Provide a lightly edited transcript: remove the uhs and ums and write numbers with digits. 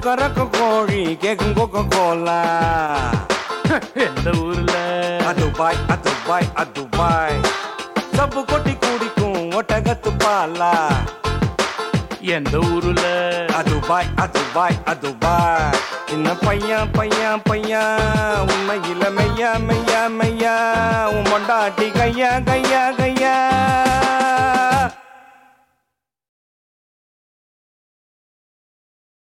கறக்க கோழி கேக்கும் கொக்க கோலா. எந்த ஊர்ல? Dubai Dubai Dubai. சப்பு கொட்டி குடிக்கும் ஒட்டகத்து பாலா. எந்த ஊர்ல? Dubai Dubai Dubai. சின்ன பையன் பையன் பையன் உண்மையில மெய்யா மெய்யா மெய்யா உன் மொண்டாட்டி கையா கையா கையா.